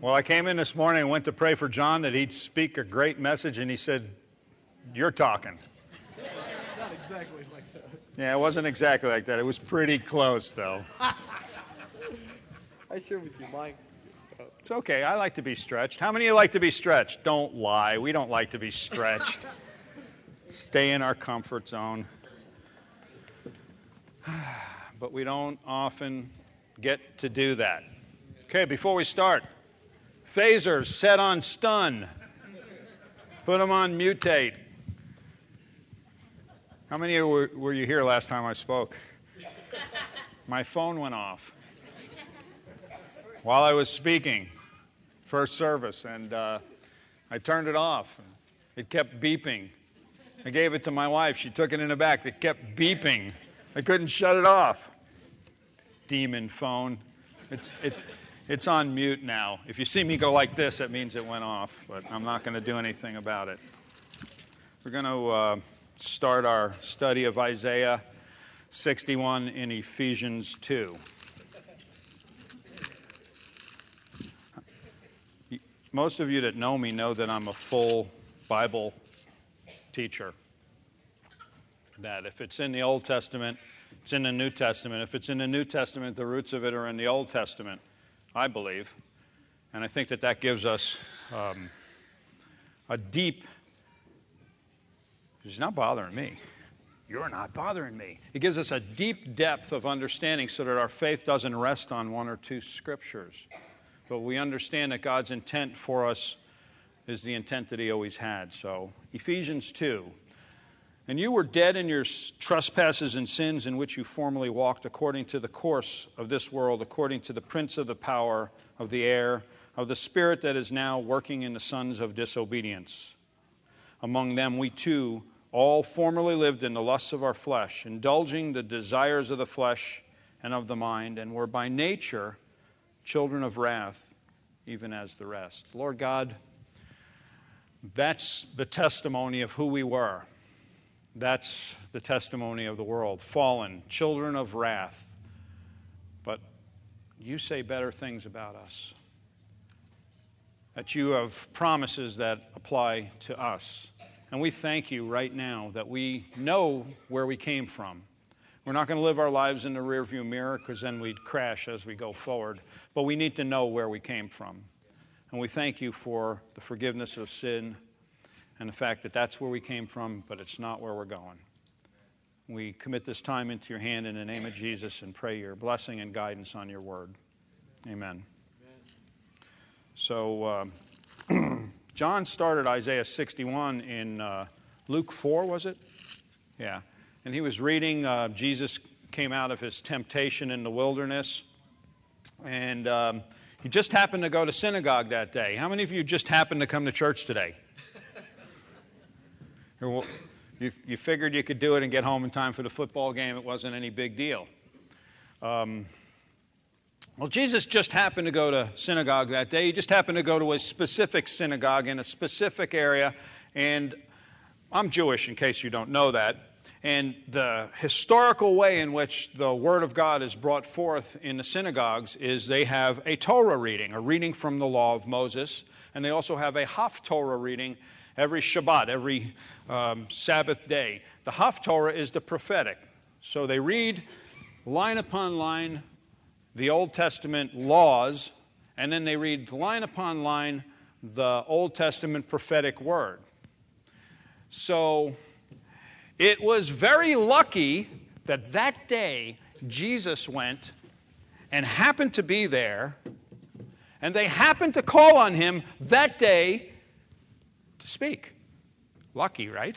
Well, I came in this morning and went to pray for John that he'd speak a great message, and he said, "You're talking." Not exactly like that. Yeah, it wasn't exactly like that. It was pretty close, though. I share with you, Mike. It's okay. I like to be stretched. How many of you like to be stretched? Don't lie. We don't like to be stretched. Stay in our comfort zone. But we don't often get to do that. Okay, before we start, phasers set on stun. Put them on mutate. How many of you were you here last time I spoke? My phone went off while I was speaking, first service, and I turned it off. It kept beeping. I gave it to my wife. She took it in the back. It kept beeping. I couldn't shut it off. Demon phone. It's on mute now. If you see me go like this, it means it went off, but I'm not going to do anything about it. We're going to start our study of Isaiah 61 in Ephesians 2. Most of you that know me know that I'm a full Bible teacher. That if it's in the Old Testament, it's in the New Testament. If it's in the New Testament, the roots of it are in the Old Testament, I believe. And I think that that gives us a deep... It's not bothering me. You're not bothering me. It gives us a deep depth of understanding so that our faith doesn't rest on one or two scriptures. But we understand that God's intent for us is the intent that He always had. So, Ephesians 2. And you were dead in your trespasses and sins in which you formerly walked according to the course of this world, according to the prince of the power of the air, of the spirit that is now working in the sons of disobedience. Among them we too all formerly lived in the lusts of our flesh, indulging the desires of the flesh and of the mind, and were by nature children of wrath, even as the rest. Lord God, that's the testimony of who we were. That's the testimony of the world. Fallen, children of wrath. But you say better things about us. That you have promises that apply to us. And we thank you right now that we know where we came from. We're not going to live our lives in the rearview mirror because then we'd crash as we go forward. But we need to know where we came from. And we thank you for the forgiveness of sin and the fact that that's where we came from, but it's not where we're going. We commit this time into your hand in the name of Jesus and pray your blessing and guidance on your word. Amen. So John started Isaiah 61 in Luke 4, was it? Yeah. And he was reading, Jesus came out of his temptation in the wilderness, and he just happened to go to synagogue that day. How many of you just happened to come to church today? You figured you could do it and get home in time for the football game. It wasn't any big deal. Well, Jesus just happened to go to synagogue that day. He just happened to go to a specific synagogue in a specific area. And I'm Jewish, in case you don't know that. And the historical way in which the Word of God is brought forth in the synagogues is they have a Torah reading, a reading from the law of Moses. And they also have a Haftorah reading every Shabbat, every Sabbath day. The Haftorah is the prophetic. So they read line upon line the Old Testament laws, and then they read line upon line the Old Testament prophetic word. So it was very lucky that that day Jesus went and happened to be there, and they happened to call on him that day to speak. Lucky, right?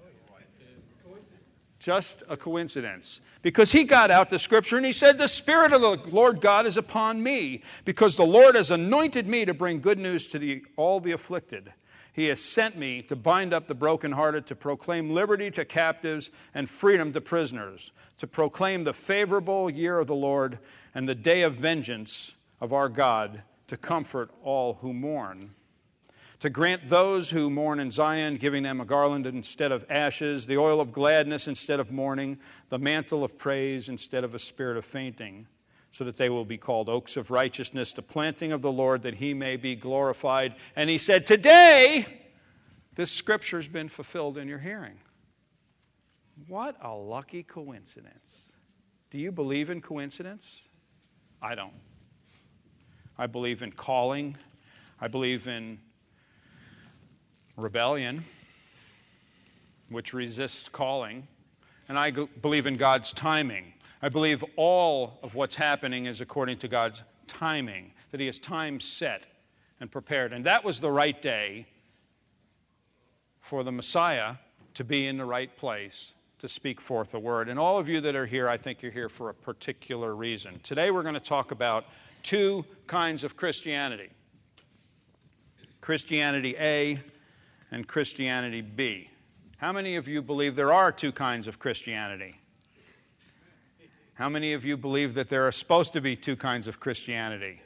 Just a coincidence. Because he got out the scripture and he said, "The Spirit of the Lord God is upon me, because the Lord has anointed me to bring good news to all the afflicted. He has sent me to bind up the brokenhearted, to proclaim liberty to captives and freedom to prisoners, to proclaim the favorable year of the Lord and the day of vengeance of our God, to comfort all who mourn. To grant those who mourn in Zion, giving them a garland instead of ashes, the oil of gladness instead of mourning, the mantle of praise instead of a spirit of fainting, so that they will be called oaks of righteousness, the planting of the Lord, that he may be glorified. And he said, today, this scripture's been fulfilled in your hearing. What a lucky coincidence. Do you believe in coincidence? I don't. I believe in calling. I believe in rebellion, which resists calling. And I believe in God's timing. I believe all of what's happening is according to God's timing, that he has time set and prepared. And that was the right day for the Messiah to be in the right place to speak forth a word. And all of you that are here, I think you're here for a particular reason. Today we're going to talk about two kinds of Christianity. Christianity A and Christianity B. How many of you believe there are two kinds of Christianity? How many of you believe that there are supposed to be two kinds of Christianity?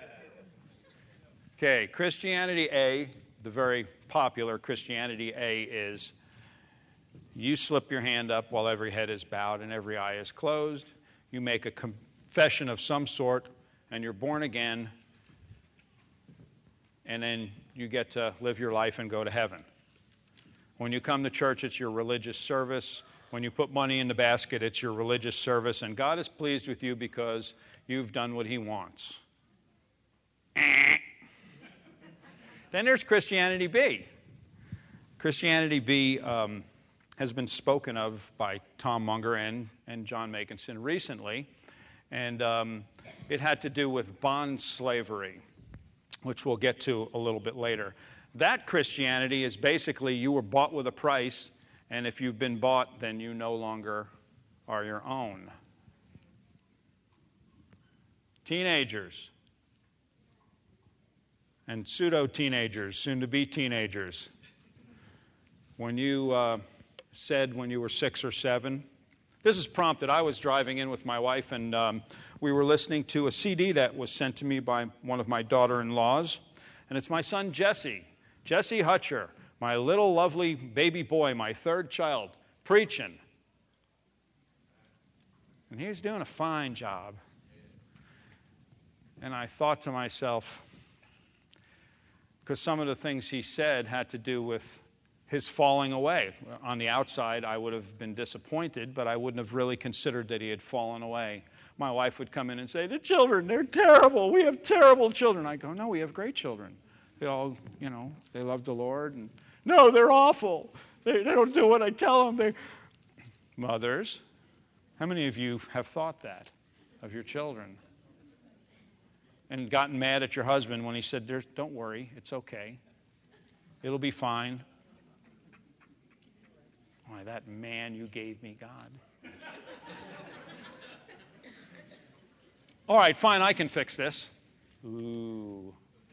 Okay, Christianity A, the very popular Christianity A is you slip your hand up while every head is bowed and every eye is closed. You make a confession of some sort and you're born again, and then you get to live your life and go to heaven. When you come to church, it's your religious service. When you put money in the basket, it's your religious service, and God is pleased with you because you've done what he wants. Then there's Christianity B. Christianity B has been spoken of by Tom Munger and John Makinson recently, and it had to do with bond slavery, which we'll get to a little bit later. That Christianity is basically you were bought with a price, and if you've been bought, then you no longer are your own. Teenagers and pseudo-teenagers, soon-to-be teenagers, when you said when you were 6 or 7, this is prompted. I was driving in with my wife, and we were listening to a CD that was sent to me by one of my daughter-in-laws, and it's my son Jesse Hutcher, my little lovely baby boy, my third child, preaching. And he was doing a fine job. And I thought to myself, because some of the things he said had to do with his falling away. On the outside, I would have been disappointed, but I wouldn't have really considered that he had fallen away. My wife would come in and say, the children, they're terrible. We have terrible children. I go, no, we have great children. They all, they love the Lord. And no, they're awful. They don't do what I tell them. Mothers, how many of you have thought that of your children? And gotten mad at your husband when he said, don't worry, it's okay. It'll be fine. Why, that man you gave me, God. All right, fine, I can fix this. Ooh.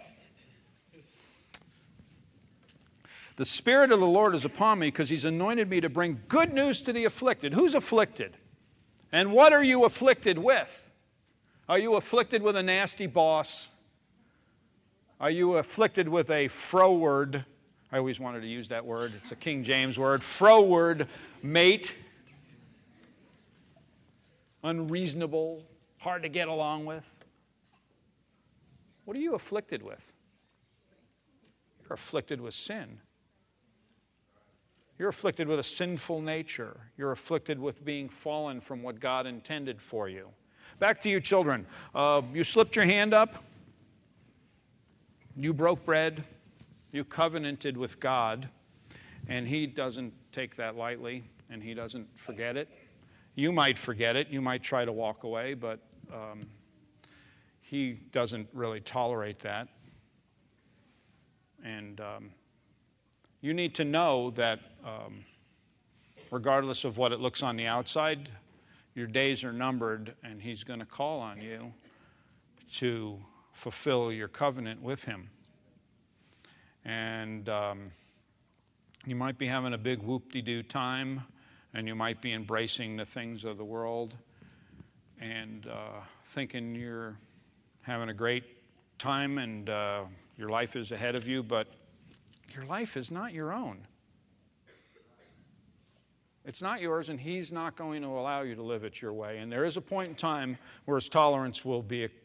The Spirit of the Lord is upon me because he's anointed me to bring good news to the afflicted. Who's afflicted? And what are you afflicted with? Are you afflicted with a nasty boss? Are you afflicted with a froward? I always wanted to use that word. It's a King James word. Froward mate. Unreasonable. Hard to get along with. What are you afflicted with? You're afflicted with sin. You're afflicted with a sinful nature. You're afflicted with being fallen from what God intended for you. Back to you children. You slipped your hand up. You broke bread. You covenanted with God. And he doesn't take that lightly, and he doesn't forget it. You might forget it. You might try to walk away, but he doesn't really tolerate that. And you need to know that regardless of what it looks on the outside, your days are numbered, and he's going to call on you to fulfill your covenant with him. And you might be having a big whoop-de-doo time, and you might be embracing the things of the world and thinking you're having a great time and your life is ahead of you, but your life is not your own. It's not yours, and He's not going to allow you to live it your way. And there is a point in time where His tolerance will be, it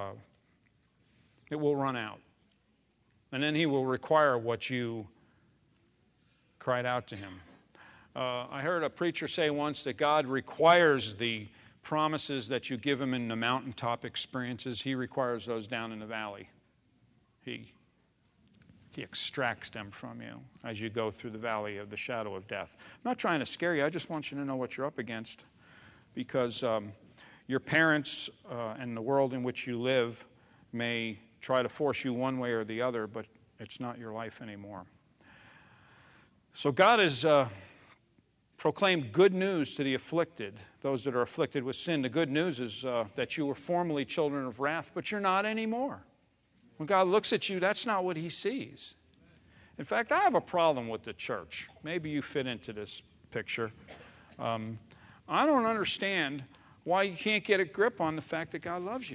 will run out. And then He will require what you cried out to Him. I heard a preacher say once that God requires the promises that you give Him in the mountaintop experiences. He requires those down in the valley. He extracts them from you as you go through the valley of the shadow of death. I'm not trying to scare you. I just want you to know what you're up against, because your parents and the world in which you live may try to force you one way or the other, but it's not your life anymore. So God has proclaimed good news to the afflicted, those that are afflicted with sin. The good news is that you were formerly children of wrath, but you're not anymore. When God looks at you, that's not what He sees. In fact, I have a problem with the church. Maybe you fit into this picture. I don't understand why you can't get a grip on the fact that God loves you.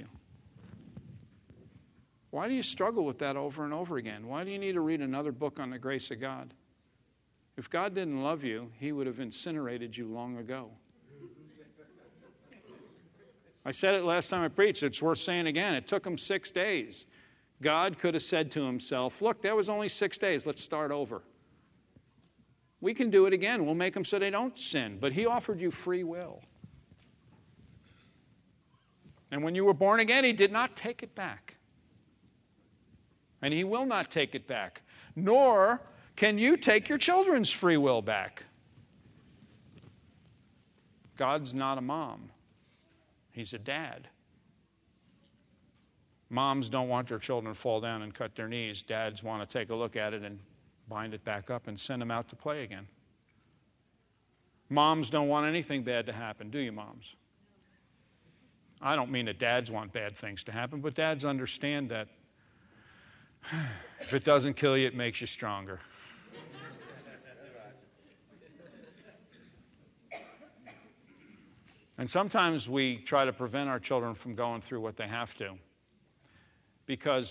Why do you struggle with that over and over again? Why do you need to read another book on the grace of God? If God didn't love you, He would have incinerated you long ago. I said it last time I preached. It's worth saying again. It took Him 6 days. God could have said to Himself, look, that was only 6 days. Let's start over. We can do it again. We'll make them so they don't sin. But He offered you free will. And when you were born again, He did not take it back. And He will not take it back. Nor can you take your children's free will back. God's not a mom. He's a dad. Moms don't want their children to fall down and cut their knees. Dads want to take a look at it and bind it back up and send them out to play again. Moms don't want anything bad to happen, do you, moms? I don't mean that dads want bad things to happen, but dads understand that if it doesn't kill you, it makes you stronger. And sometimes we try to prevent our children from going through what they have to. Because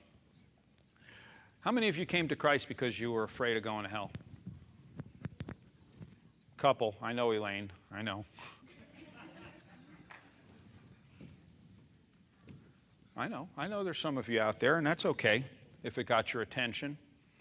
how many of you came to Christ because you were afraid of going to hell? Couple. I know, Elaine. I know. I know there's some of you out there, and that's okay if it got your attention.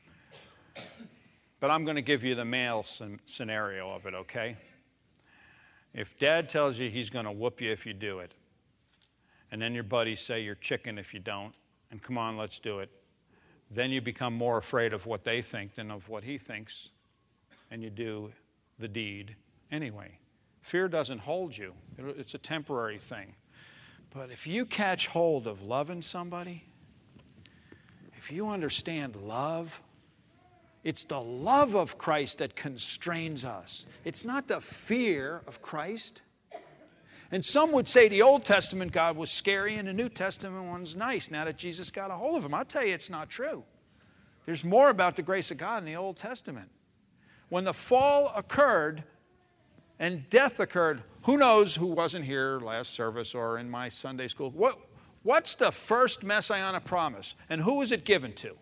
But I'm going to give you the male scenario of it, okay? If Dad tells you he's going to whoop you if you do it, and then your buddies say you're chicken if you don't, and come on, let's do it, then you become more afraid of what they think than of what he thinks, and you do the deed anyway. Fear doesn't hold you. It's a temporary thing. But if you catch hold of loving somebody, if you understand love, it's the love of Christ that constrains us. It's not the fear of Christ. And some would say the Old Testament God was scary and the New Testament one's nice now that Jesus got a hold of him. I'll tell you it's not true. There's more about the grace of God in the Old Testament. When the fall occurred and death occurred, who knows who wasn't here last service or in my Sunday school? What's the first messianic promise? And who was it given to?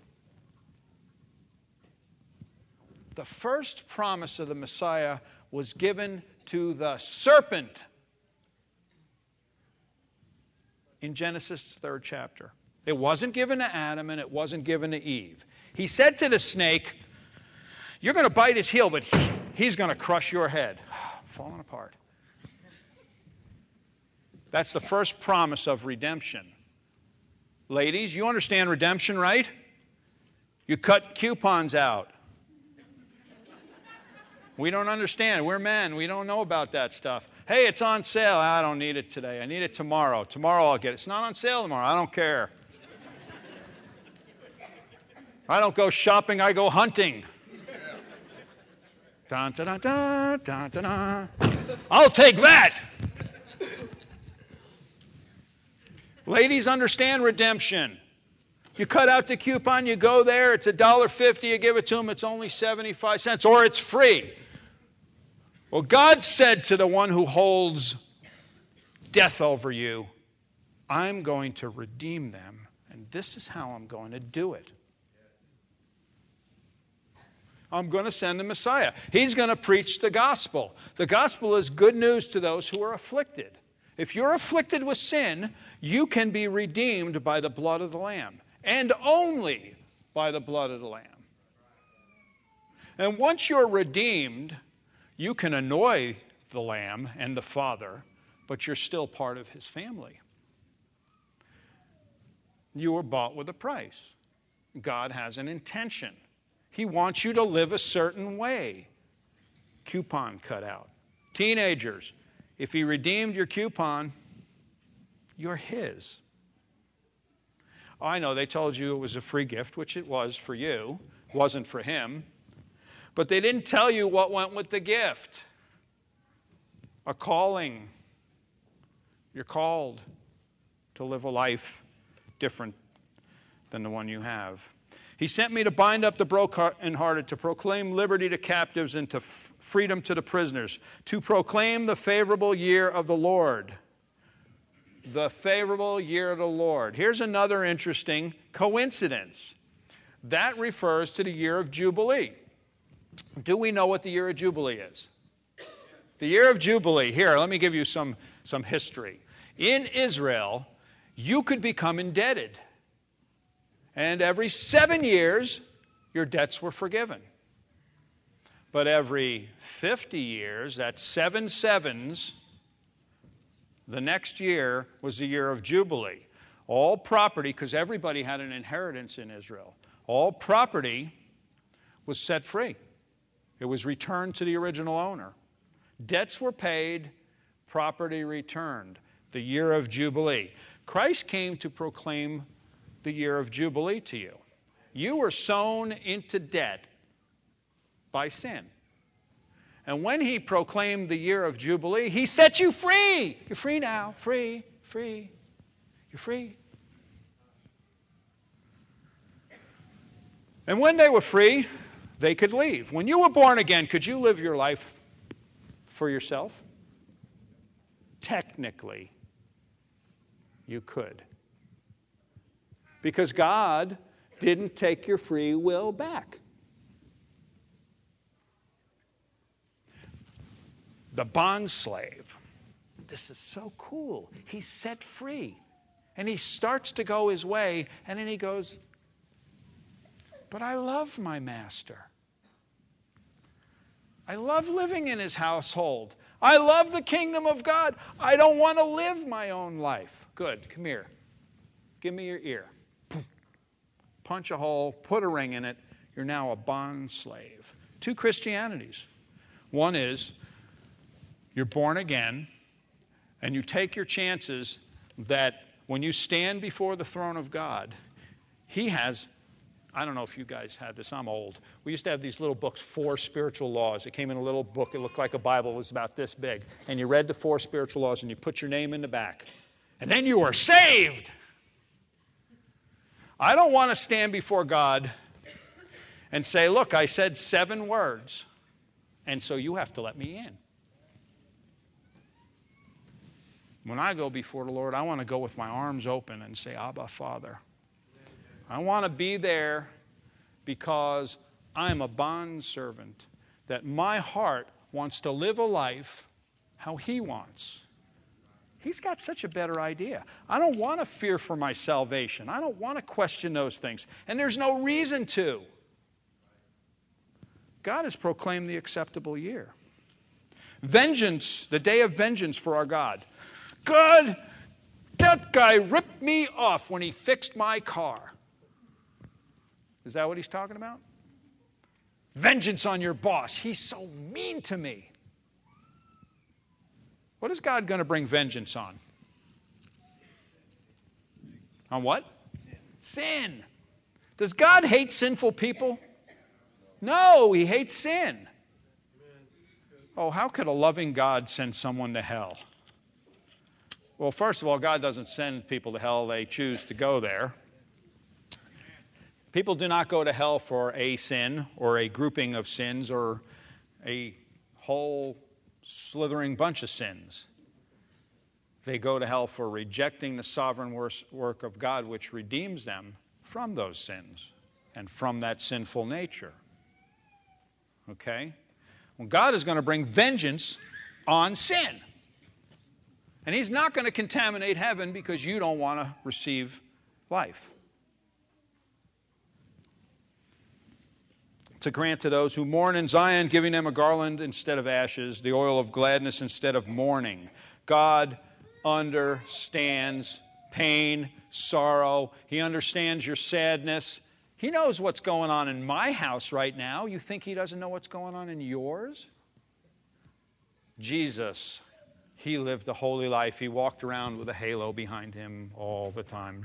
The first promise of the Messiah was given to the serpent in Genesis 3rd chapter. It wasn't given to Adam and it wasn't given to Eve. He said to the snake, you're going to bite his heel, but he's going to crush your head. Falling apart. That's the first promise of redemption. Ladies, you understand redemption, right? You cut coupons out. We don't understand. We're men. We don't know about that stuff. Hey, it's on sale. I don't need it today. I need it tomorrow. Tomorrow I'll get it. It's not on sale tomorrow. I don't care. I don't go shopping. I go hunting. Dun, dun, dun, dun, dun, dun, dun. I'll take that. Ladies, understand redemption. You cut out the coupon, you go there, it's $1.50, you give it to them, it's only 75 cents, or it's free. Well, God said to the one who holds death over you, I'm going to redeem them, and this is how I'm going to do it. I'm going to send the Messiah. He's going to preach the gospel. The gospel is good news to those who are afflicted. If you're afflicted with sin, you can be redeemed by the blood of the Lamb, and only by the blood of the Lamb. And once you're redeemed, you can annoy the Lamb and the Father, but you're still part of his family. You were bought with a price. God has an intention. He wants you to live a certain way. Coupon cut out. Teenagers, if he redeemed your coupon, you're his. Oh, I know they told you it was a free gift, which it was for you. It wasn't for him. But they didn't tell you what went with the gift. A calling. You're called to live a life different than the one you have. He sent me to bind up the brokenhearted, to proclaim liberty to captives and to freedom to the prisoners, to proclaim the favorable year of the Lord. The favorable year of the Lord. Here's another interesting coincidence. That refers to the year of Jubilee. Do we know what the year of Jubilee is? The year of Jubilee, here, let me give you some history. In Israel, you could become indebted. And every 7 years, your debts were forgiven. But every 50 years, that's 7 sevens, the next year was the year of Jubilee. All property, because everybody had an inheritance in Israel, all property was set free. It was returned to the original owner. Debts were paid, property returned. The year of Jubilee. Christ came to proclaim the year of Jubilee to you. You were sown into debt by sin. And when he proclaimed the year of Jubilee, he set you free. You're free now. Free, free. You're free. And when they were free, they could leave. When you were born again, could you live your life for yourself? Technically, you could. Because God didn't take your free will back. The bondslave. This is so cool. He's set free. And he starts to go his way, and then he goes, but I love my master. I love living in his household. I love the kingdom of God. I don't want to live my own life. Good, come here. Give me your ear. Punch a hole, put a ring in it. You're now a bond slave. Two Christianities. One is you're born again, and you take your chances that when you stand before the throne of God, he has, I don't know if you guys had this, I'm old. We used to have these little books, 4 Spiritual Laws. It came in a little book, it looked like a Bible, it was about this big. And you read the 4 Spiritual Laws and you put your name in the back. And then you were saved. I don't want to stand before God and say, look, I said 7 words, and so you have to let me in. When I go before the Lord, I want to go with my arms open and say, Abba, Father. I want to be there because I'm a bondservant, that my heart wants to live a life how he wants. He's got such a better idea. I don't want to fear for my salvation. I don't want to question those things. And there's no reason to. God has proclaimed the acceptable year. Vengeance, the day of vengeance for our God. God, that guy ripped me off when he fixed my car. Is that what he's talking about? Vengeance on your boss. He's so mean to me. What is God going to bring vengeance on? On what? Sin. Does God hate sinful people? No, he hates sin. Oh, how could a loving God send someone to hell? Well, first of all, God doesn't send people to hell. They choose to go there. People do not go to hell for a sin or a grouping of sins or a whole slithering bunch of sins. They go to hell for rejecting the sovereign work of God, which redeems them from those sins and from that sinful nature. Okay? Well, God is going to bring vengeance on sin. And he's not going to contaminate heaven because you don't want to receive life. To grant to those who mourn in Zion, giving them a garland instead of ashes, the oil of gladness instead of mourning. God understands pain, sorrow. He understands your sadness. He knows what's going on in my house right now. You think he doesn't know what's going on in yours? Jesus, he lived a holy life. He walked around with a halo behind him all the time.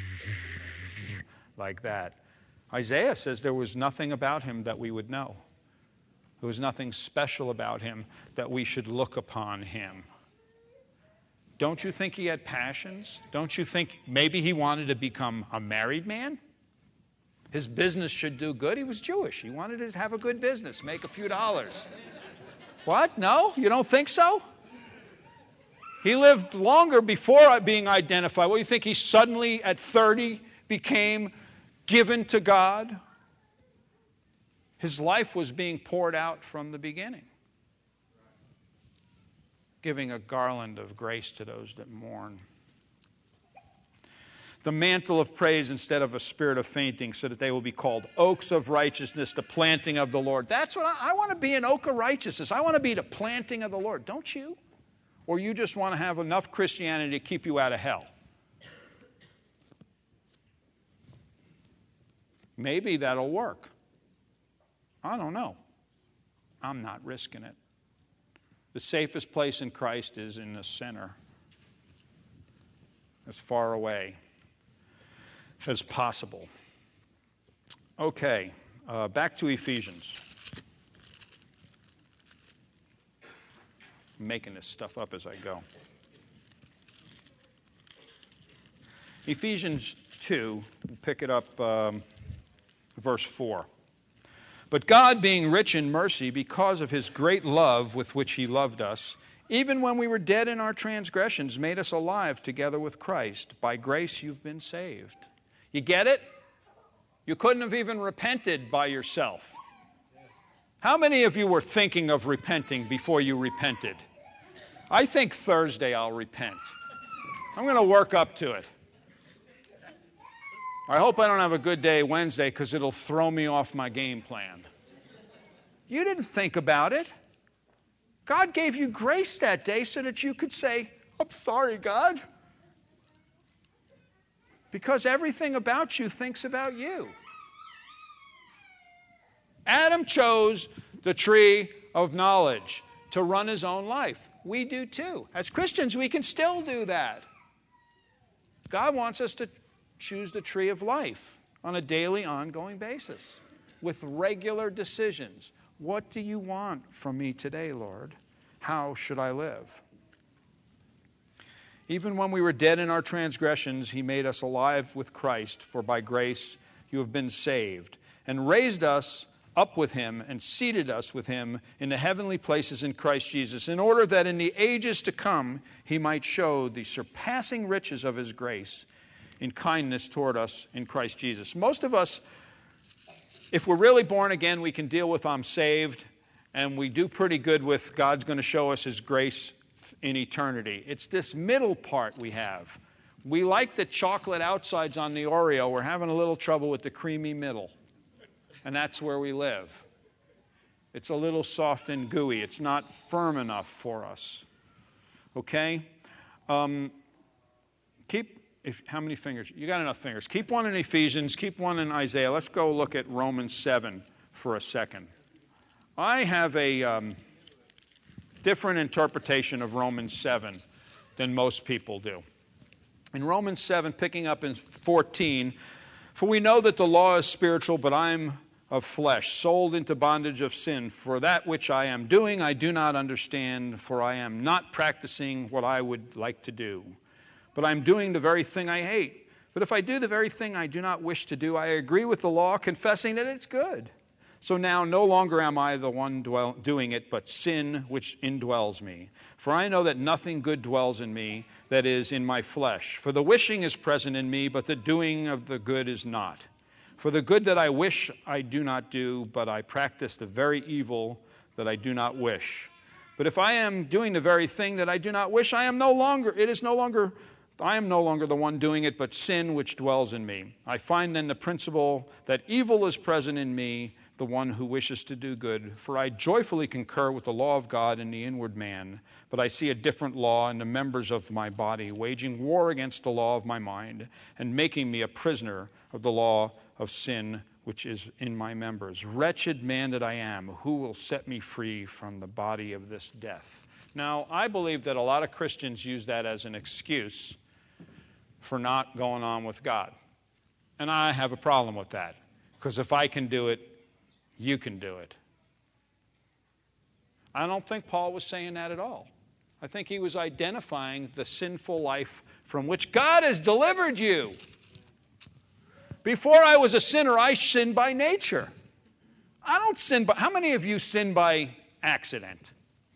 Like that. Isaiah says there was nothing about him that we would know. There was nothing special about him that we should look upon him. Don't you think he had passions? Don't you think maybe he wanted to become a married man? His business should do good. He was Jewish. He wanted to have a good business, make a few dollars. What? No? You don't think so? He lived longer before being identified. What do you think? He suddenly, at 30, became given to God? His life was being poured out from the beginning, giving a garland of grace to those that mourn. The mantle of praise instead of a spirit of fainting, so that they will be called oaks of righteousness, the planting of the Lord. That's what I want to be, an oak of righteousness. I want to be the planting of the Lord. Don't you? Or you just want to have enough Christianity to keep you out of hell? Maybe that'll work. I don't know. I'm not risking it. The safest place in Christ is in the center, as far away as possible. Okay, back to Ephesians. I'm making this stuff up as I go. Ephesians 2, we'll pick it up, verse 4. But God, being rich in mercy, because of his great love with which he loved us, even when we were dead in our transgressions, made us alive together with Christ. By grace you've been saved. You get it? You couldn't have even repented by yourself. How many of you were thinking of repenting before you repented? I think Thursday I'll repent. I'm going to work up to it. I hope I don't have a good day Wednesday because it'll throw me off my game plan. You didn't think about it. God gave you grace that day so that you could say, I'm sorry, God. Because everything about you thinks about you. Adam chose the tree of knowledge to run his own life. We do too. As Christians, we can still do that. God wants us to choose the tree of life on a daily, ongoing basis with regular decisions. What do you want from me today, Lord? How should I live? Even when we were dead in our transgressions, he made us alive with Christ, for by grace you have been saved, and raised us up with him and seated us with him in the heavenly places in Christ Jesus, in order that in the ages to come he might show the surpassing riches of his grace in kindness toward us in Christ Jesus. Most of us, if we're really born again, we can deal with I'm saved, and we do pretty good with God's going to show us his grace in eternity. It's this middle part we have. We like the chocolate outsides on the Oreo. We're having a little trouble with the creamy middle. And that's where we live. It's a little soft and gooey. It's not firm enough for us. Okay? How many fingers? You got enough fingers. Keep one in Ephesians. Keep one in Isaiah. Let's go look at Romans 7 for a second. I have a different interpretation of Romans 7 than most people do. In Romans 7, picking up in 14, for we know that the law is spiritual, but I'm of flesh, sold into bondage of sin. For that which I am doing, I do not understand, for I am not practicing what I would like to do. But I'm doing the very thing I hate. But if I do the very thing I do not wish to do, I agree with the law, confessing that it's good. So now no longer am I the one doing it, but sin which indwells me. For I know that nothing good dwells in me, that is, in my flesh. For the wishing is present in me, but the doing of the good is not. For the good that I wish I do not do, but I practice the very evil that I do not wish. But if I am doing the very thing that I do not wish, I am no longer the one doing it, but sin which dwells in me. I find then the principle that evil is present in me, the one who wishes to do good. For I joyfully concur with the law of God in the inward man, but I see a different law in the members of my body, waging war against the law of my mind, and making me a prisoner of the law of sin which is in my members. Wretched man that I am, who will set me free from the body of this death? Now, I believe that a lot of Christians use that as an excuse for not going on with God. And I have a problem with that, because if I can do it, you can do it. I don't think Paul was saying that at all. I think he was identifying the sinful life from which God has delivered you. Before I was a sinner, I sinned by nature. I don't sin by... How many of you sin by accident?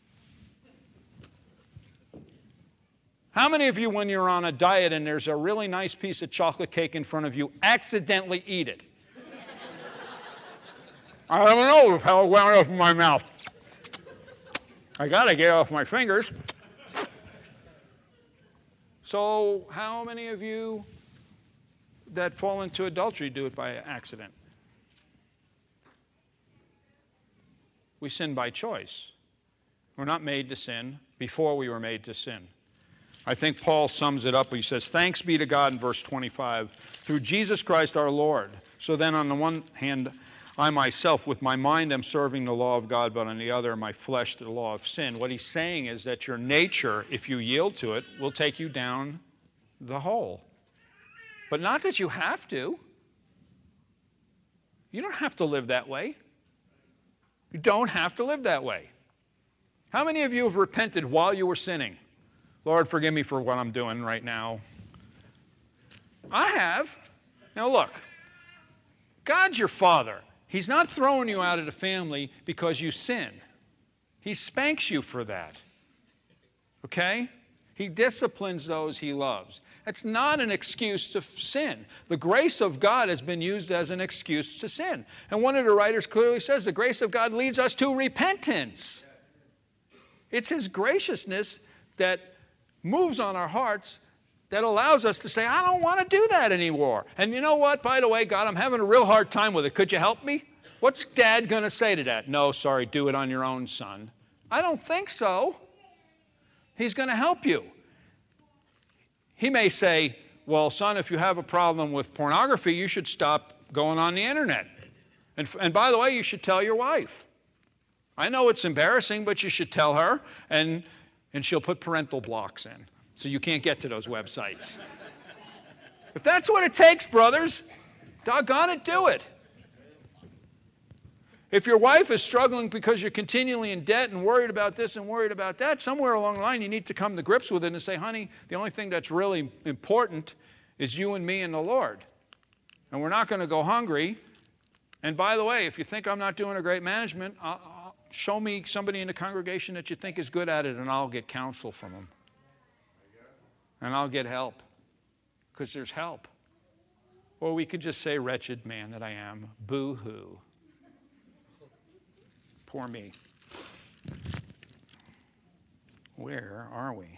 How many of you, when you're on a diet and there's a really nice piece of chocolate cake in front of you, accidentally eat it? I don't know how it went off my mouth. I got to get it off my fingers. So how many of you that fall into adultery do it by accident? We sin by choice. We're not made to sin before we were made to sin. I think Paul sums it up. He says, thanks be to God in verse 25, through Jesus Christ our Lord. So then on the one hand, I myself with my mind am serving the law of God, but on the other, my flesh, the law of sin. What he's saying is that your nature, if you yield to it, will take you down the hole. But not that you have to. You don't have to live that way. You don't have to live that way. How many of you have repented while you were sinning? Lord, forgive me for what I'm doing right now. I have. Now look, God's your Father. He's not throwing you out of the family because you sin. He spanks you for that. Okay? He disciplines those he loves. That's not an excuse to sin. The grace of God has been used as an excuse to sin. And one of the writers clearly says the grace of God leads us to repentance. It's his graciousness that moves on our hearts that allows us to say, I don't want to do that anymore. And you know what? By the way, God, I'm having a real hard time with it. Could you help me? What's Dad going to say to that? No, sorry, do it on your own, son. I don't think so. He's going to help you. He may say, well, son, if you have a problem with pornography, you should stop going on the internet. And by the way, you should tell your wife. I know it's embarrassing, but you should tell her, and she'll put parental blocks in, so you can't get to those websites. If that's what it takes, brothers, doggone it, do it. If your wife is struggling because you're continually in debt and worried about this and worried about that, somewhere along the line you need to come to grips with it and say, honey, the only thing that's really important is you and me and the Lord. And we're not going to go hungry. And by the way, if you think I'm not doing a great management, show me somebody in the congregation that you think is good at it, and I'll get counsel from them. And I'll get help, because there's help. Or we could just say, wretched man that I am, boo-hoo. Poor me. Where are we?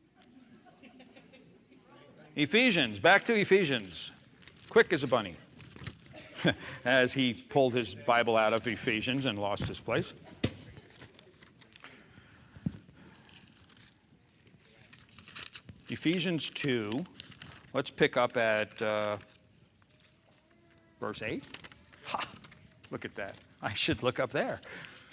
Ephesians, back to Ephesians. Quick as a bunny. As he pulled his Bible out of Ephesians and lost his place. Ephesians 2, let's pick up at verse 8. Ha! Look at that. I should look up there.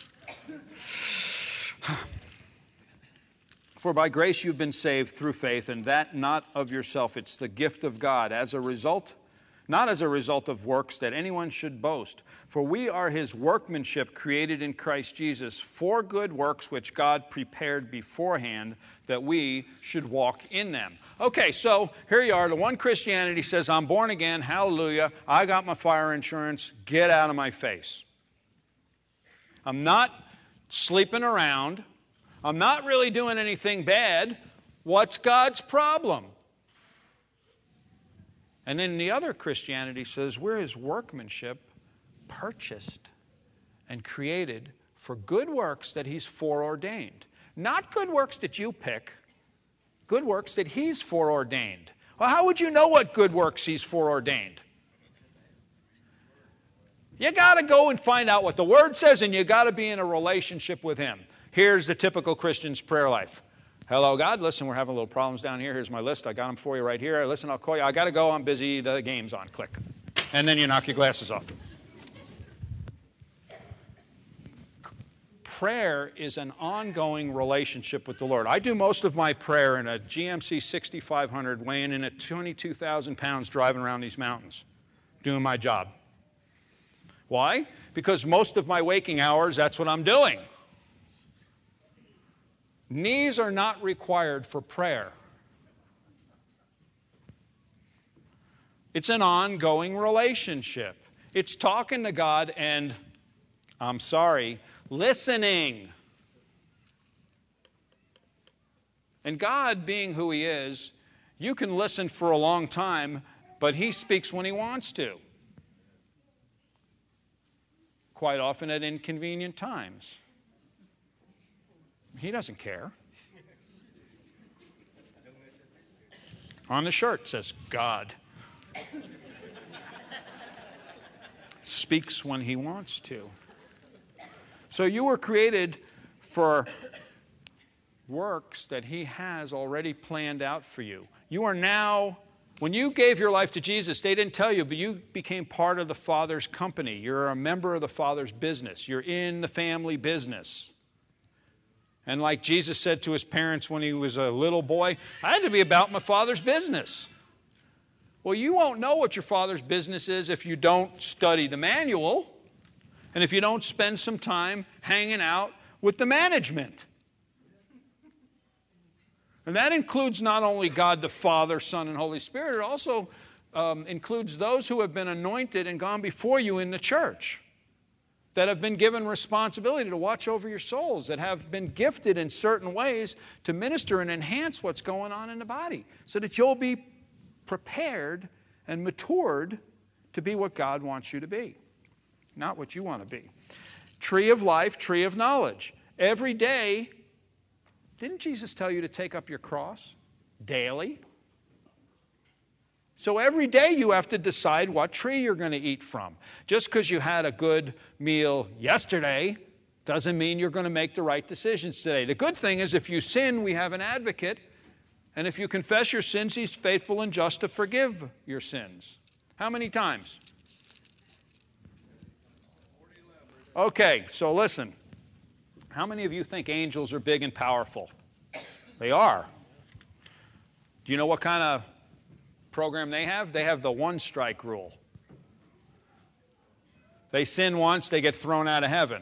For by grace you've been saved through faith, and that not of yourself. It's the gift of God. As a result, not as a result of works that anyone should boast. For we are his workmanship created in Christ Jesus for good works which God prepared beforehand that we should walk in them. Okay, so here you are. The one Christianity says, I'm born again, hallelujah, I got my fire insurance, get out of my face. I'm not sleeping around. I'm not really doing anything bad. What's God's problem? And then the other Christianity says we're His workmanship, purchased and created for good works that He's foreordained. Not good works that you pick, good works that He's foreordained. Well, how would you know what good works He's foreordained? You got to go and find out what the Word says, and you got to be in a relationship with Him. Here's the typical Christian's prayer life. Hello, God. Listen, we're having a little problems down here. Here's my list. I got them for you right here. Listen, I'll call you. I got to go. I'm busy. The game's on. Click. And then you knock your glasses off. Prayer is an ongoing relationship with the Lord. I do most of my prayer in a GMC 6500 weighing in at 22,000 pounds driving around these mountains, doing my job. Why? Because most of my waking hours, that's what I'm doing. Knees are not required for prayer. It's an ongoing relationship. It's talking to God and, I'm sorry, listening. And God, being who He is, you can listen for a long time, but He speaks when He wants to. Quite often at inconvenient times. He doesn't care. On the shirt it says, God speaks when He wants to. So you were created for works that He has already planned out for you. You are now, when you gave your life to Jesus, they didn't tell you, but you became part of the Father's company. You're a member of the Father's business. You're in the family business. And like Jesus said to His parents when He was a little boy, I had to be about my Father's business. Well, you won't know what your Father's business is if you don't study the manual and if you don't spend some time hanging out with the management. And that includes not only God the Father, Son, and Holy Spirit, it also includes those who have been anointed and gone before you in the church, that have been given responsibility to watch over your souls, that have been gifted in certain ways to minister and enhance what's going on in the body, so that you'll be prepared and matured to be what God wants you to be, not what you want to be. Tree of life, tree of knowledge. Every day, didn't Jesus tell you to take up your cross daily? So every day you have to decide what tree you're going to eat from. Just because you had a good meal yesterday doesn't mean you're going to make the right decisions today. The good thing is if you sin, we have an advocate. And if you confess your sins, He's faithful and just to forgive your sins. How many times? Okay, so listen. How many of you think angels are big and powerful? They are. Do you know what kind of program they have? They have the one-strike rule. They sin once, they get thrown out of heaven.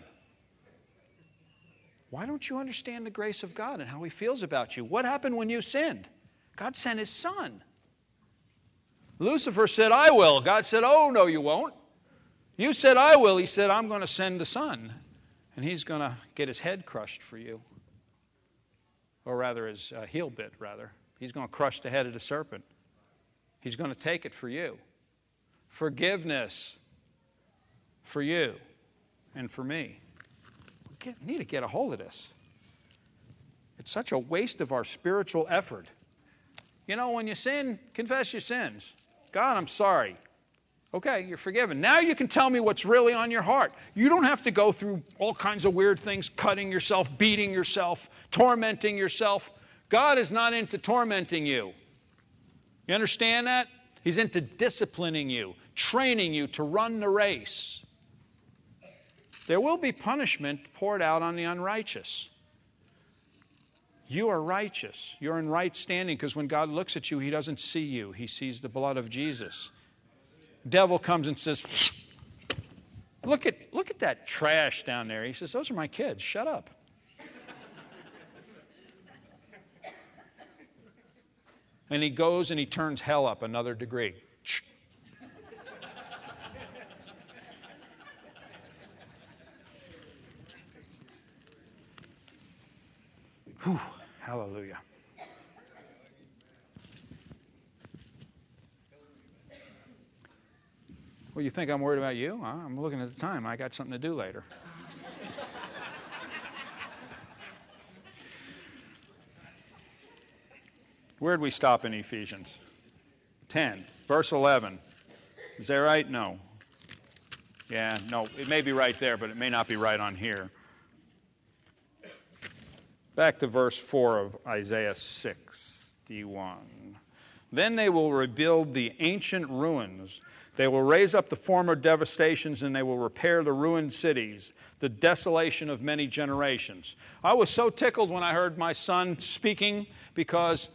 Why don't you understand the grace of God and how He feels about you? What happened when you sinned? God sent His Son. Lucifer said, I will. God said, oh, no, you won't. You said, I will. He said, I'm going to send the Son, and He's going to get His head crushed for you. Or rather, His heel bit, rather. He's going to crush the head of the serpent. He's going to take it for you. Forgiveness for you and for me. We need to get a hold of this. It's such a waste of our spiritual effort. You know, when you sin, confess your sins. God, I'm sorry. Okay, you're forgiven. Now you can tell me what's really on your heart. You don't have to go through all kinds of weird things, cutting yourself, beating yourself, tormenting yourself. God is not into tormenting you. You understand that? He's into disciplining you, training you to run the race. There will be punishment poured out on the unrighteous. You are righteous. You're in right standing because when God looks at you, He doesn't see you. He sees the blood of Jesus. The devil comes and says, look at that trash down there. He says, those are my kids. Shut up. And he goes and he turns hell up another degree. Whew, hallelujah. Well, you think I'm worried about you? I'm looking at the time. I got something to do later. Where'd we stop in Ephesians? 10, verse 11. Is that right? No. Yeah, no, it may be right there, but it may not be right on here. Back to verse 4 of Isaiah 61. Then they will rebuild the ancient ruins. They will raise up the former devastations, and they will repair the ruined cities, the desolation of many generations. I was so tickled when I heard my son speaking, because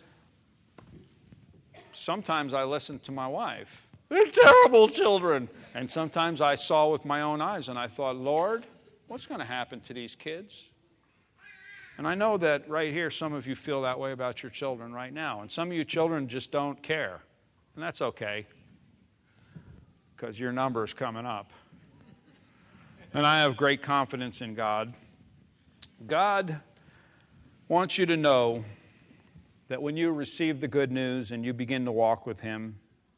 sometimes I listen to my wife. They're terrible children. And sometimes I saw with my own eyes, and I thought, Lord, what's going to happen to these kids? And I know that right here, some of you feel that way about your children right now. And some of you children just don't care. And that's okay, because your number is coming up. And I have great confidence in God. God wants you to know that when you receive the good news and you begin to walk with Him,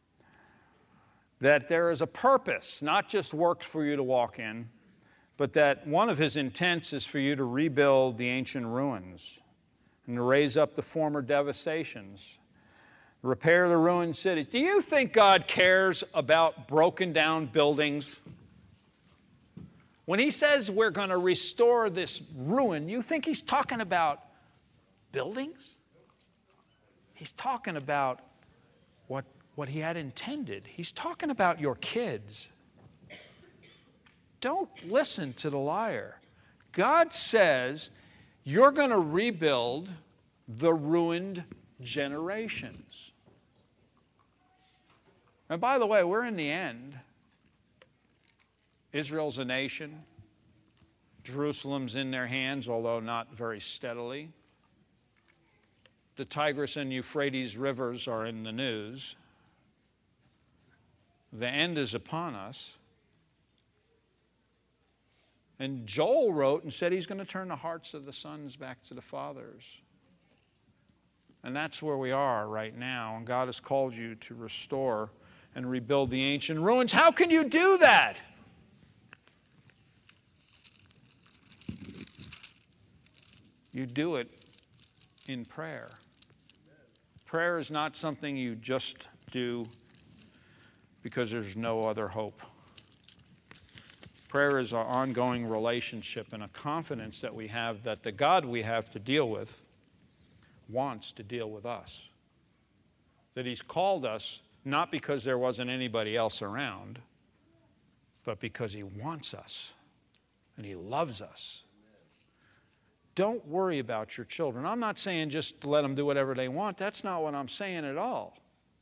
that there is a purpose, not just works for you to walk in, but that one of His intents is for you to rebuild the ancient ruins and to raise up the former devastations, repair the ruined cities. Do you think God cares about broken down buildings? When He says we're going to restore this ruin, you think He's talking about buildings? He's talking about what He had intended. He's talking about your kids. Don't listen to the liar. God says you're going to rebuild the ruined generations. And by the way, we're in the end. Israel's a nation. Jerusalem's in their hands, although not very steadily. The Tigris and Euphrates rivers are in the news. The end is upon us. And Joel wrote and said He's going to turn the hearts of the sons back to the fathers. And that's where we are right now. And God has called you to restore and rebuild the ancient ruins. How can you do that? You do it in prayer. Prayer is not something you just do because there's no other hope. Prayer is our ongoing relationship and a confidence that we have that the God we have to deal with wants to deal with us. That He's called us not because there wasn't anybody else around, but because He wants us and He loves us. Don't worry about your children. I'm not saying just let them do whatever they want. That's not what I'm saying at all.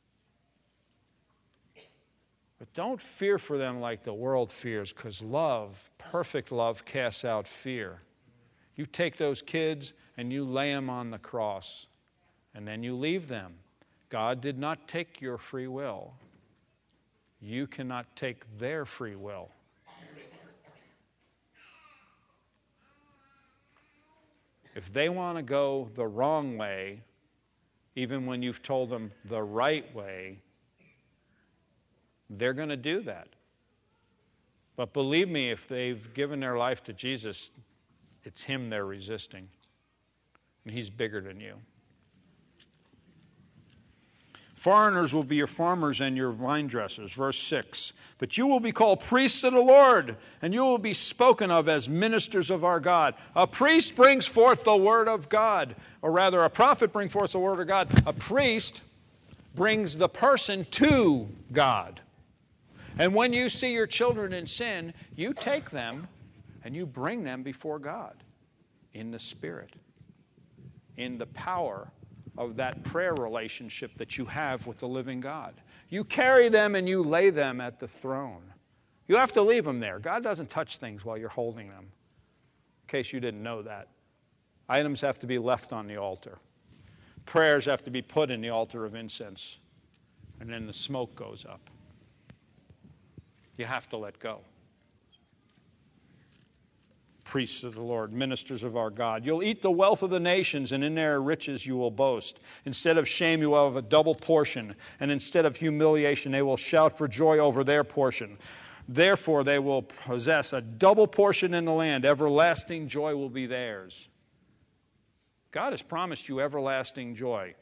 But don't fear for them like the world fears, because love, perfect love, casts out fear. You take those kids and you lay them on the cross, and then you leave them. God did not take your free will. You cannot take their free will. If they want to go the wrong way, even when you've told them the right way, they're going to do that. But believe me, if they've given their life to Jesus, it's Him they're resisting. And He's bigger than you. Foreigners will be your farmers and your vine dressers. Verse 6. But you will be called priests of the Lord, and you will be spoken of as ministers of our God. A priest brings forth the word of God. Or rather, a prophet brings forth the word of God. A priest brings the person to God. And when you see your children in sin, you take them and you bring them before God in the Spirit, in the power of that prayer relationship that you have with the living God. You carry them and you lay them at the throne. You have to leave them there. God doesn't touch things while you're holding them, in case you didn't know that. Items have to be left on the altar. Prayers have to be put in the altar of incense, and then the smoke goes up. You have to let go. priests of the Lord, ministers of our God. You'll eat the wealth of the nations, and in their riches you will boast. Instead of shame, you will have a double portion, and instead of humiliation, they will shout for joy over their portion. Therefore, they will possess a double portion in the land. Everlasting joy will be theirs. God has promised you everlasting joy.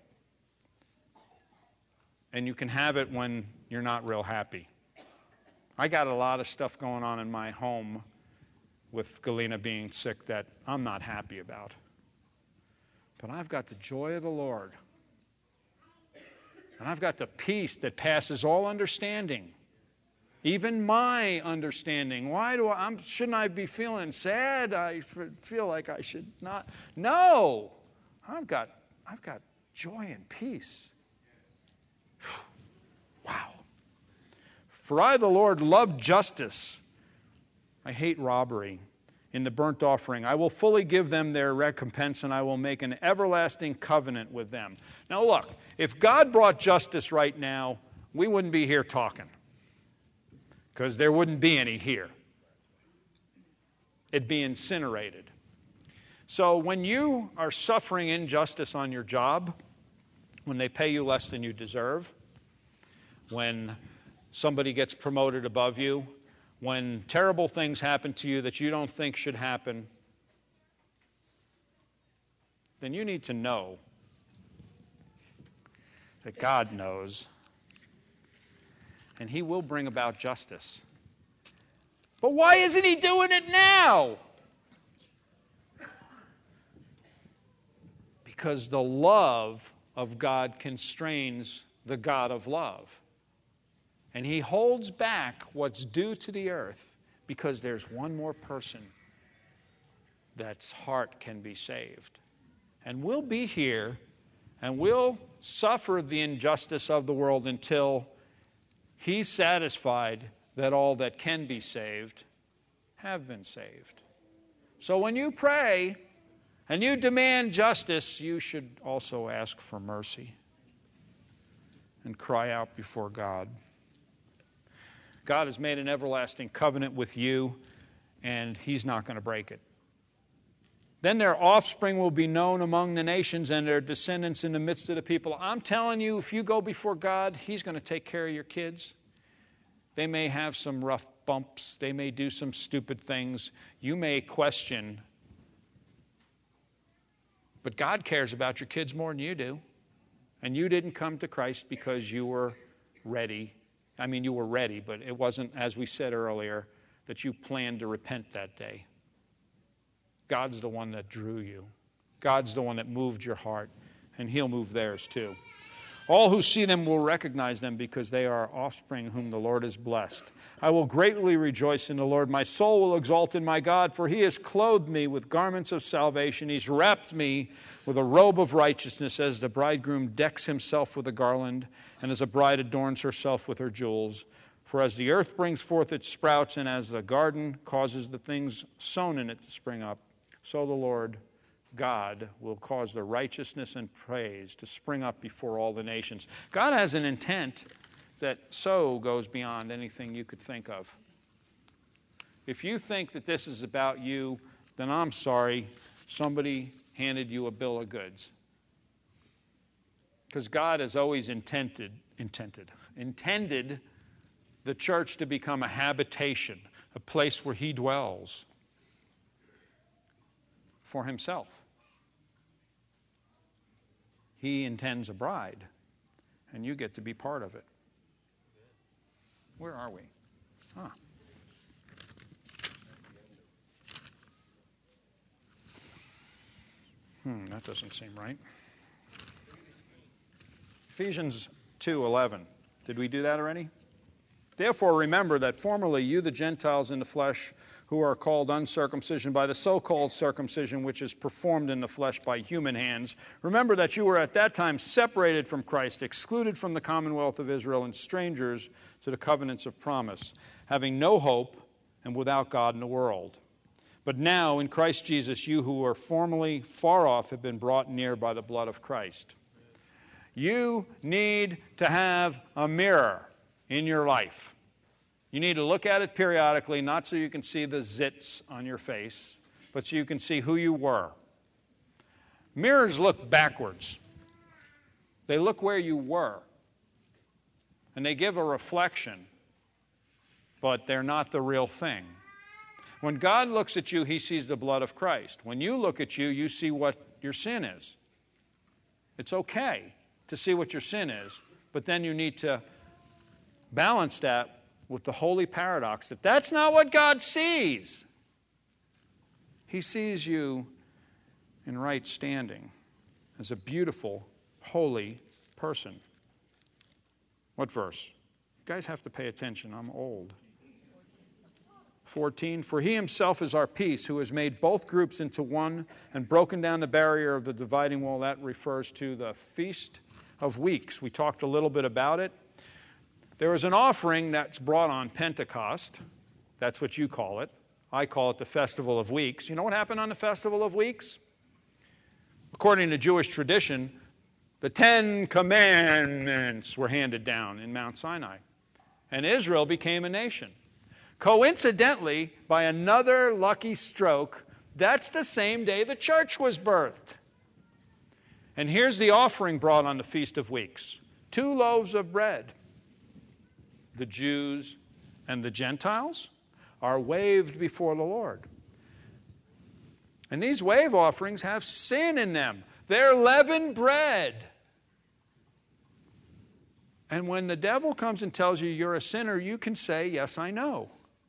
And you can have it when you're not real happy. I got a lot of stuff going on in my home with Galena being sick that I'm not happy about. But I've got the joy of the Lord. And I've got the peace that passes all understanding. Even my understanding. Shouldn't I be feeling sad? I feel like I should not. No! I've got joy and peace. Wow. For I, the Lord, love justice. I hate robbery. In the burnt offering, I will fully give them their recompense, and I will make an everlasting covenant with them. Now look, if God brought justice right now, we wouldn't be here talking, because there wouldn't be any here. It'd be incinerated. So when you are suffering injustice on your job, when they pay you less than you deserve, when somebody gets promoted above you, when terrible things happen to you that you don't think should happen, then you need to know that God knows, and He will bring about justice. But why isn't He doing it now? Because the love of God constrains the God of love. And He holds back what's due to the earth because there's one more person that's heart can be saved. And we'll be here and we'll suffer the injustice of the world until He's satisfied that all that can be saved have been saved. So when you pray and you demand justice, you should also ask for mercy and cry out before God. God has made an everlasting covenant with you, and He's not going to break it. Then their offspring will be known among the nations and their descendants in the midst of the people. I'm telling you, if you go before God, He's going to take care of your kids. They may have some rough bumps. They may do some stupid things. You may question. But God cares about your kids more than you do. And you didn't come to Christ because you were ready. I mean, you were ready, but it wasn't, as we said earlier, that you planned to repent that day. God's the one that drew you. God's the one that moved your heart, and He'll move theirs too. All who see them will recognize them because they are offspring whom the Lord has blessed. I will greatly rejoice in the Lord. My soul will exult in my God, for He has clothed me with garments of salvation. He's wrapped me with a robe of righteousness, as the bridegroom decks himself with a garland, and as a bride adorns herself with her jewels. For as the earth brings forth its sprouts, and as the garden causes the things sown in it to spring up, so the Lord God will cause the righteousness and praise to spring up before all the nations. God has an intent that so goes beyond anything you could think of. If you think that this is about you, then I'm sorry, somebody handed you a bill of goods. Because God has always intended the church to become a habitation, a place where He dwells for Himself. He intends a bride, and you get to be part of it. Where are we? That doesn't seem right. Ephesians 2:11. Did we do that already? Therefore, remember that formerly you, the Gentiles in the flesh, who are called uncircumcision by the so-called circumcision which is performed in the flesh by human hands, remember that you were at that time separated from Christ, excluded from the commonwealth of Israel, and strangers to the covenants of promise, having no hope and without God in the world. But now, in Christ Jesus, you who were formerly far off have been brought near by the blood of Christ. You need to have a mirror in your life. You need to look at it periodically, not so you can see the zits on your face, but so you can see who you were. Mirrors look backwards. They look where you were. And they give a reflection, but they're not the real thing. When God looks at you, he sees the blood of Christ. When you look at you, you see what your sin is. It's okay to see what your sin is, but then you need to balance that with the holy paradox that that's not what God sees. He sees you in right standing as a beautiful, holy person. What verse? You guys have to pay attention. I'm old. 14, for he himself is our peace, who has made both groups into one and broken down the barrier of the dividing wall. That refers to the Feast of Weeks. We talked a little bit about it. There is an offering that's brought on Pentecost. That's what you call it. I call it the Festival of Weeks. You know what happened on the Festival of Weeks? According to Jewish tradition, the 10 Commandments were handed down in Mount Sinai, and Israel became a nation. Coincidentally, by another lucky stroke, that's the same day the church was birthed. And here's the offering brought on the Feast of Weeks. 2 loaves of bread. The Jews and the Gentiles are waved before the Lord. And these wave offerings have sin in them. They're leavened bread. And when the devil comes and tells you you're a sinner, you can say, yes, I know.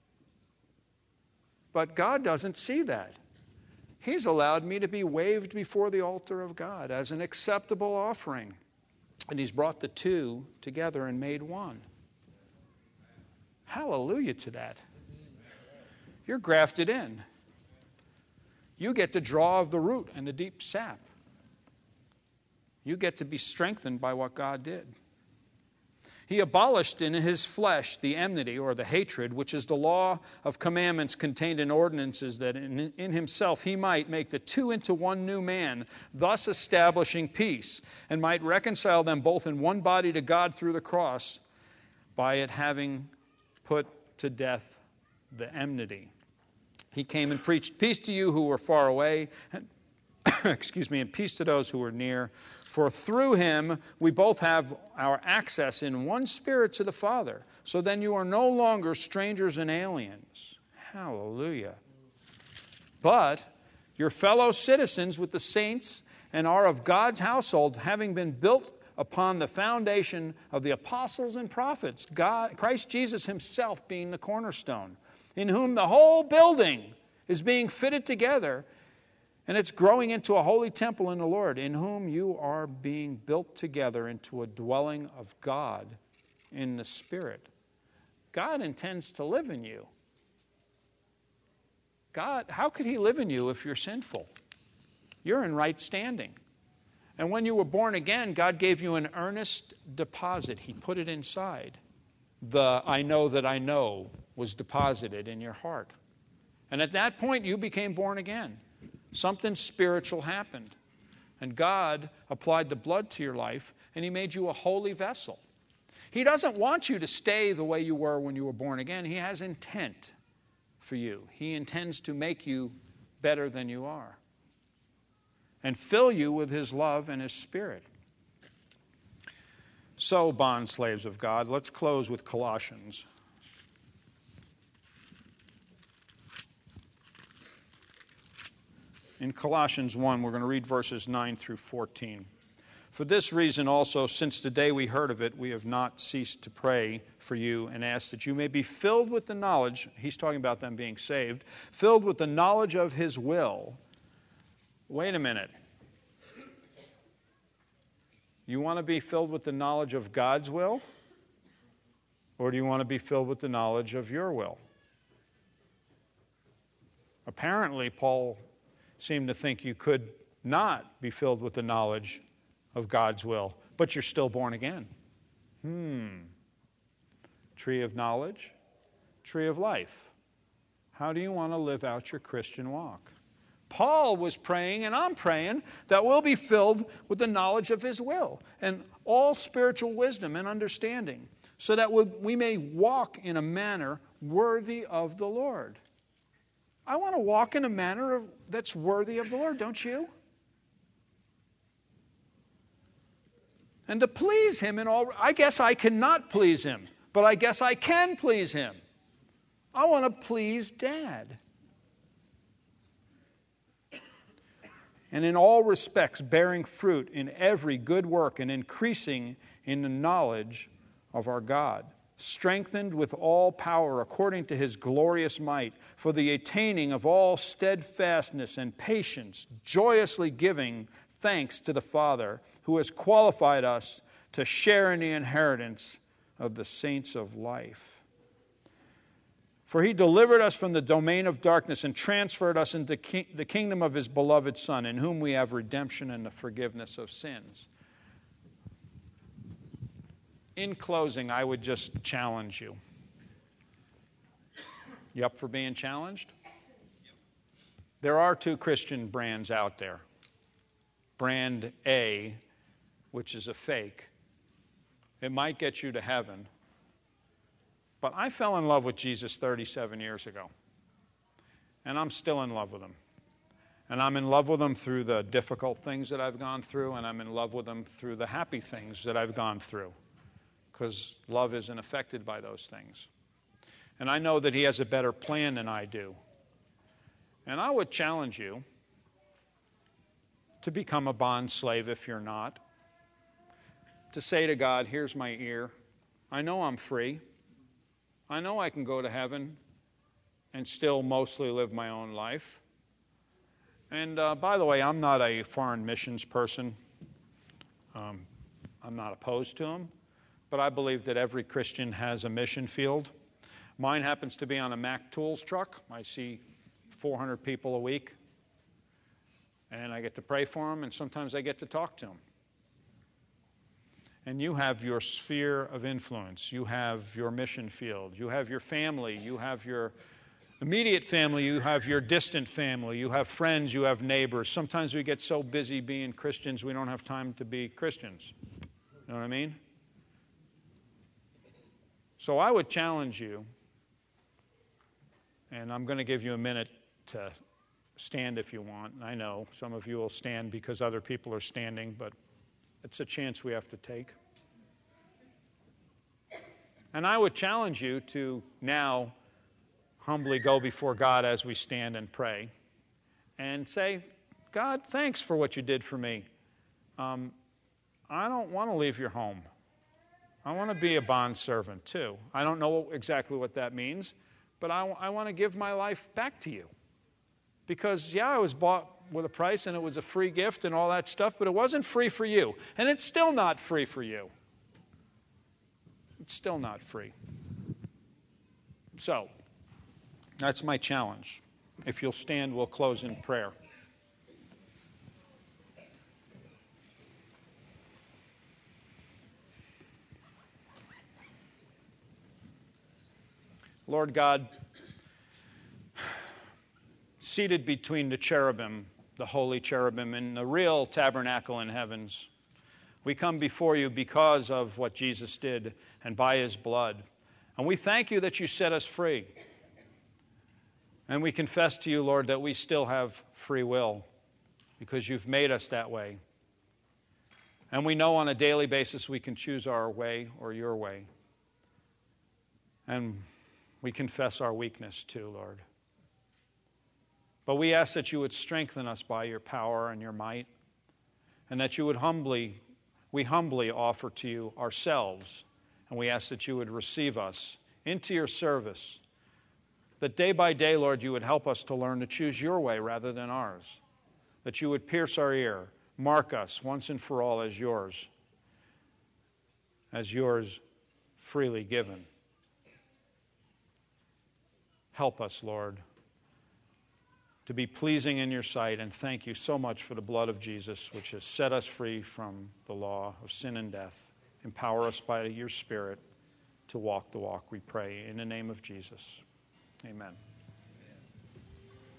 But God doesn't see that. He's allowed me to be waved before the altar of God as an acceptable offering. And he's brought the 2 together and made one. Hallelujah to that. You're grafted in. You get to draw of the root and the deep sap. You get to be strengthened by what God did. He abolished in his flesh the enmity or the hatred, which is the law of commandments contained in ordinances, that in himself he might make the 2 into one new man, thus establishing peace, and might reconcile them both in one body to God through the cross, by it having put to death the enmity. He came and preached peace to you who were far away, and and peace to those who were near. For through him we both have our access in one spirit to the Father. So then you are no longer strangers and aliens. Hallelujah. But you're fellow citizens with the saints and are of God's household, having been built upon the foundation of the apostles and prophets, Christ Jesus himself being the cornerstone, in whom the whole building is being fitted together, and it's growing into a holy temple in the Lord, in whom you are being built together into a dwelling of God in the Spirit. God intends to live in you. God, how could he live in you if you're sinful? You're in right standing. And when you were born again, God gave you an earnest deposit. He put it inside. The I know that I know was deposited in your heart. And at that point, you became born again. Something spiritual happened. And God applied the blood to your life, and he made you a holy vessel. He doesn't want you to stay the way you were when you were born again. He has intent for you. He intends to make you better than you are and fill you with his love and his Spirit. So, bond slaves of God, let's close with Colossians. In Colossians 1, we're going to read verses 9 through 14. For this reason also, since the day we heard of it, we have not ceased to pray for you and ask that you may be filled with the knowledge, he's talking about them being saved, filled with the knowledge of his will. Wait a minute. You want to be filled with the knowledge of God's will? Or do you want to be filled with the knowledge of your will? Apparently, Paul seemed to think you could not be filled with the knowledge of God's will, but you're still born again. Tree of knowledge, tree of life. How do you want to live out your Christian walk? Paul was praying, and I'm praying, that we'll be filled with the knowledge of his will and all spiritual wisdom and understanding, so that we may walk in a manner worthy of the Lord. I want to walk in a manner that's worthy of the Lord, don't you? And to please Him in all, I guess I cannot please Him, but I guess I can please Him. I want to please Dad. And in all respects, bearing fruit in every good work and increasing in the knowledge of our God, strengthened with all power according to His glorious might, for the attaining of all steadfastness and patience, joyously giving thanks to the Father, who has qualified us to share in the inheritance of the saints of life. For He delivered us from the domain of darkness and transferred us into the kingdom of His beloved Son, in whom we have redemption and the forgiveness of sins. In closing, I would just challenge you. You up for being challenged? There are two Christian brands out there. Brand A, which is a fake. It might get you to heaven. But I fell in love with Jesus 37 years ago. And I'm still in love with Him. And I'm in love with Him through the difficult things that I've gone through, and I'm in love with Him through the happy things that I've gone through. Because love isn't affected by those things. And I know that He has a better plan than I do. And I would challenge you to become a bond slave if you're not. To say to God, here's my ear. I know I'm free. I know I can go to heaven and still mostly live my own life. And by the way, I'm not a foreign missions person. I'm not opposed to them. But I believe that every Christian has a mission field. Mine happens to be on a Mack Tools truck. I see 400 people a week. And I get to pray for them, and sometimes I get to talk to them. And you have your sphere of influence. You have your mission field. You have your family. You have your immediate family. You have your distant family. You have friends. You have neighbors. Sometimes we get so busy being Christians, we don't have time to be Christians. You know what I mean? So I would challenge you, and I'm going to give you a minute to stand if you want. I know some of you will stand because other people are standing, but it's a chance we have to take. And I would challenge you to now humbly go before God as we stand and pray and say, God, thanks for what you did for me. I don't want to leave your home. I want to be a bondservant too. I don't know exactly what that means, but I want to give my life back to you. Because, yeah, I was bought with a price and it was a free gift and all that stuff, but it wasn't free for you. And it's still not free for you. It's still not free. So, that's my challenge. If you'll stand, we'll close in prayer. Lord God, seated between the cherubim, the holy cherubim, and the real tabernacle in heavens, we come before you because of what Jesus did and by His blood. And we thank you that you set us free. And we confess to you, Lord, that we still have free will because you've made us that way. And we know on a daily basis we can choose our way or your way. And we confess our weakness too, Lord. But we ask that you would strengthen us by your power and your might, and that you would we humbly offer to you ourselves, and we ask that you would receive us into your service, that day by day, Lord, you would help us to learn to choose your way rather than ours, that you would pierce our ear, mark us once and for all as yours freely given. Help us, Lord, to be pleasing in your sight, and thank you so much for the blood of Jesus, which has set us free from the law of sin and death. Empower us by your Spirit to walk the walk, we pray, in the name of Jesus. Amen.